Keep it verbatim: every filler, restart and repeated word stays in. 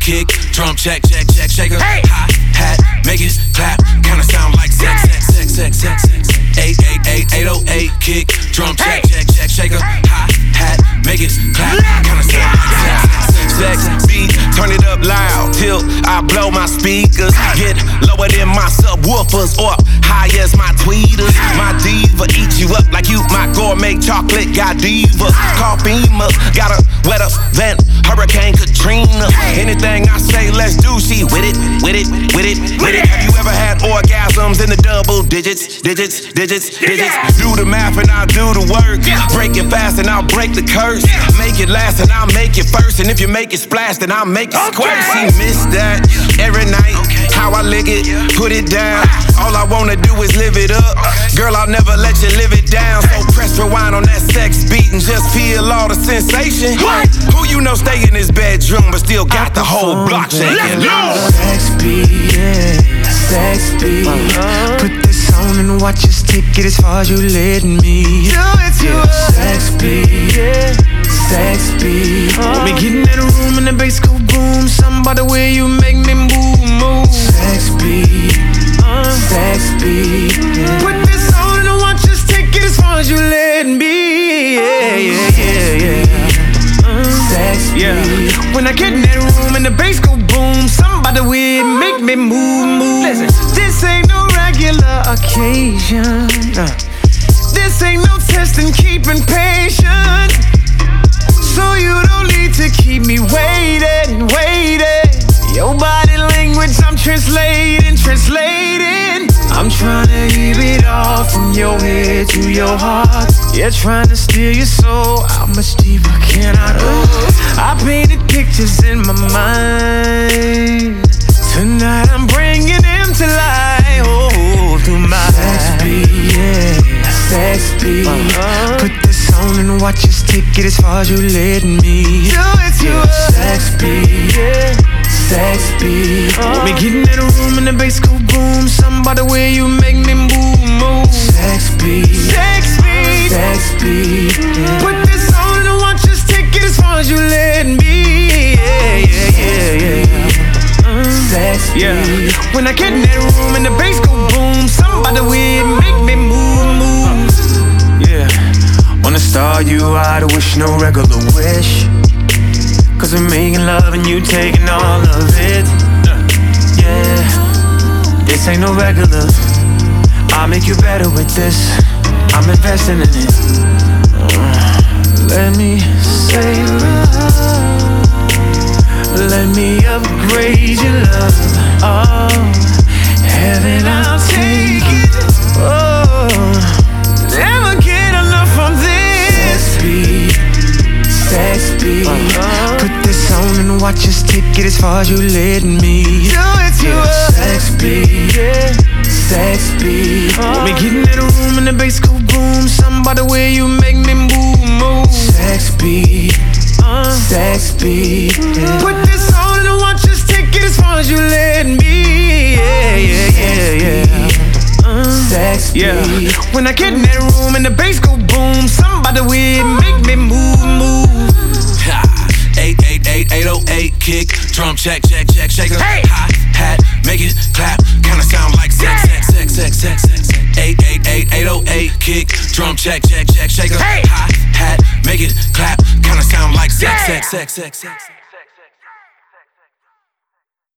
kick, drum check, check, check, shaker, hey. Hot hat, make it clap, kinda sound like sex, sex, sex, sex, sex, sex. eight eight eight, eight oh eight, kick, drum check, check, check, shaker, hot hat, make it clap, kinda sound like sex, sex, sex. Beat, turn it up loud till I blow my speakers. Get lower than my subwoofers or high as my tweeters. My diva eat you up like you my gourmet chocolate Godiva. Coffee must got her wetter than Hurricane Katrina. Anything I say, let's do. She with it, with it, with it, with it. Have you ever had orgasms in the double digits, digits, digits, digits? Do the math and I'll do the work. Break it fast and I'll break the curse. Make it last and I'll make it first. And if you make it splash, then I'll make it squirt. She missed that every night. How I lick it, put it down. All I wanna do is live it up. Girl, I'll never let you live it down. So press rewind on that sex beat and just feel all the sensation. Who you know stay in his bedroom but still got the whole block shaking? Sex beat, yeah, sex beat. Uh-huh. Put this on and watch us take it as far as you let me. Do it to yeah. us. Sex beat, yeah, sex beat. Uh-huh. We get in that room and the bass go boom. Something about the way you make me move, move. Sex beat, uh-huh. sex beat. Yeah. Put this on and watch us take it as far as you let me. Yeah, yeah, yeah, yeah. Sex yeah. When I get in that room and the bass go boom, somebody with make me move, move. Listen, this ain't no regular occasion. Uh, this ain't no test in keeping patience. So you don't need to keep me waiting, waiting. Your body language, I'm translating, translating. I'm trying to keep it all from your head to your heart. Yeah, trying to steal your soul. How much deeper can I go? I painted pictures in my mind. Tonight I'm bringing them to life. Oh, through my sex beat, yeah, sex beat. Uh-huh. Put this on and watch us take it as far as you let me. Do it to yeah. us. Sex beat, yeah. Sex beat. Uh-huh. We get in that room and the bass go boom. Something about the way you make me move, move. Sex beat, sex beat, sex beat. Yeah. Put this on and watch us take it as far as you let me. Yeah, yeah, yeah, yeah. Uh, sex beat. Yeah. When I get in that room and the bass go boom, something about the way it make me move, move. Yeah. Wanna start you out, I wish no regular wish. Cause we're making love and you taking all of it. Yeah, this ain't no regular. I'll make you better with this. I'm investing in it. Let me say love. Let me upgrade your love. Oh, heaven, I'll take it. Oh, never get enough of this. Sex beat, sex beat. Uh-huh. Put this on and watch us take it as far as you let me. Do it to yeah. us. Sex beat, yeah, sex beat. Uh-huh. We get in that room and the bass go boom. Something about the way you make me move, move. Sex beat, uh, sex beat. Yeah. Put this on and watch us take it as far as you let me. Yeah, yeah, yeah, yeah. Uh, sex beat. Yeah. When I get in that room and the bass go boom, something about the way it make me move, move. eight eight eight, eight oh eight, kick, drum check, check, check, shaker, hey. Hot hat, make it clap, kinda sound like sex, sex, sex, sex, sex, sex. eight eight eight, eight oh eight, kick, drum check, check, check, shaker, hey. Hot hat, make it clap, kinda sound like sex, sex, sex, sex, sex.